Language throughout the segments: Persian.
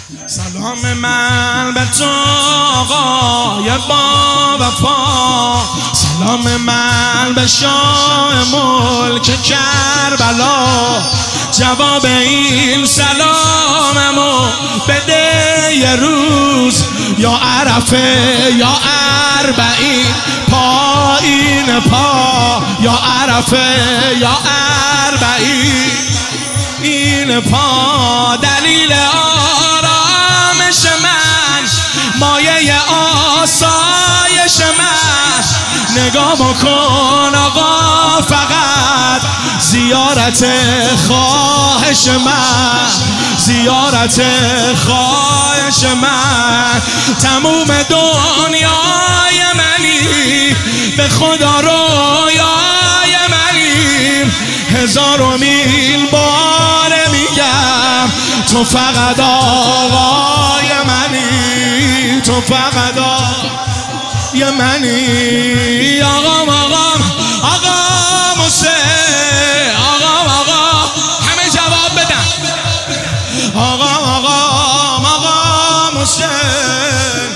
سلام من به تو آقای با وفا، سلام من به شاه ملک کربلا. جواب این سلاممو بده یه روز، یا عرفه یا اربعین پایین پا، یا عرفه یا اربعین این پا. دلیل آرامش من، مایه آسایش من، نگاه بکن آقا فقط زیارت خواهش من، زیارت خواهش من. تموم دنیای منی، به خدا رویای منی، هزار و میل باره میگم تو فقط آقای منی، تو فقط آقای منی. آقام آقام آقام حسین، آقام آقا همه جواب بدن. آقام آقام آقام حسین،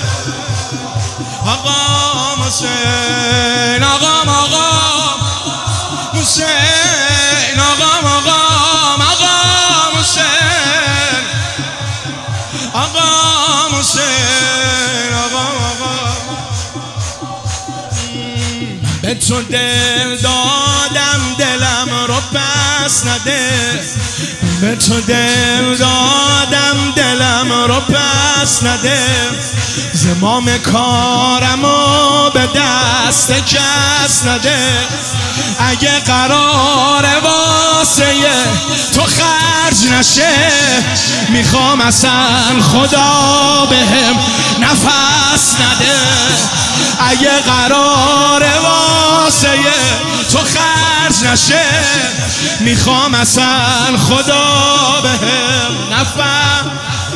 آقام حسین، آقام آقام حسین، آقام آقام آقام حسین، آقام حسین، آقام آقام. به تو دل دادم دلم رو پس نده، به تو دل دادم دلم رو پس نده. زمام کارمو به دست کس نده. اگه قرار واسه تو خرج نشه، میخوام اصلا خدا بهم نفس نده. اگه قرار واسه تو خرج نشه، میخوام اصلا خدا بهم نفس.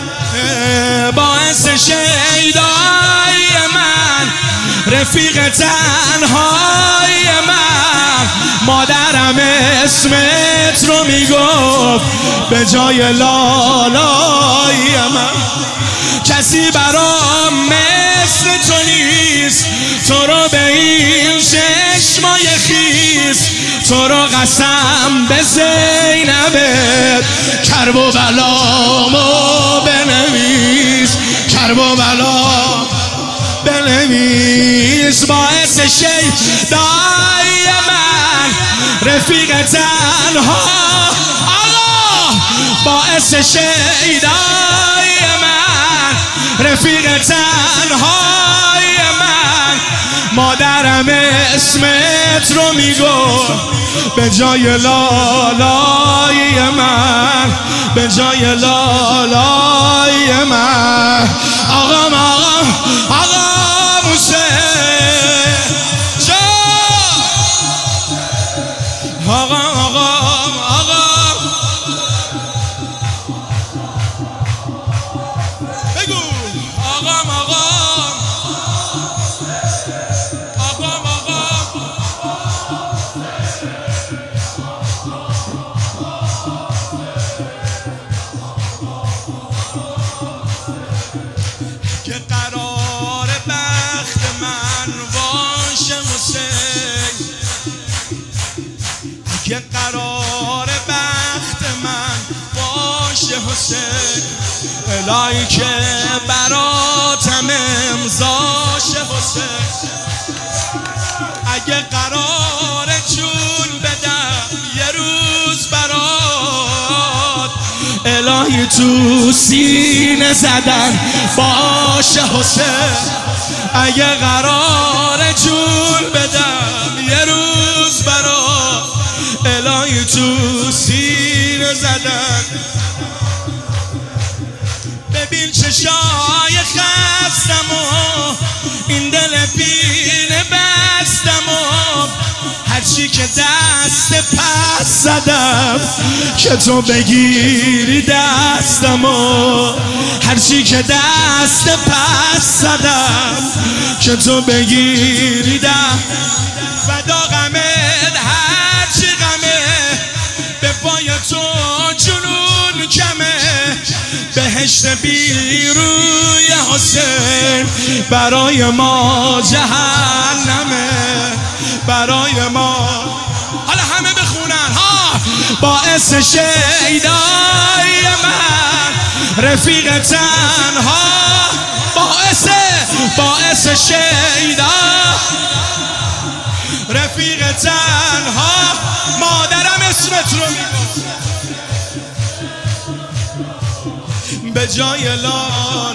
باعث شیدای من، رفیق تنهای من، مادرم اسمت رو میگفت به جای لالای من. کسی برام مثل تو نیست، تو رو به این چشمای خیس، تو رو قسم به زینبت کرب و بلامو بنویس، کرب و بلا بنویس. باعث شیدای من، رفیق تنها آقا، باعث شیدای من، رفیق تنهای من، مادرم اسمت رو میگو به جای لالای من، به جای لالای من. آقام آقام آقام حسین، آقام آقام آقام بگو. آقام آقام آقام آقام که قرار بخت من باشه حسین، که قرار بخت من باشه حسین، الهی که براتم امضاشه حسین. اگه قرار جون بدم یه روز برات، الهی تو سینه زدن باشه حسین. اگه قرار جون بدم یه روز برات، الهی تو سینه زدن. ببین چشای خستم و این دل پینه بستم و هرچی که دست پس زدم که تو بگیری دستم و هرچی که دست پس زدم که تو بگیری دستم. فدا غمت هرچی غمه، به پای تو جنون کمه. بهشت بی روی حسین برای ما جهنمه، برای ما. حالا همه بخونن ها. باعث شیدای من رفیق تنها، باعث شیدا رفیق تنها. مادرم اسمت رو میگفت به جای لا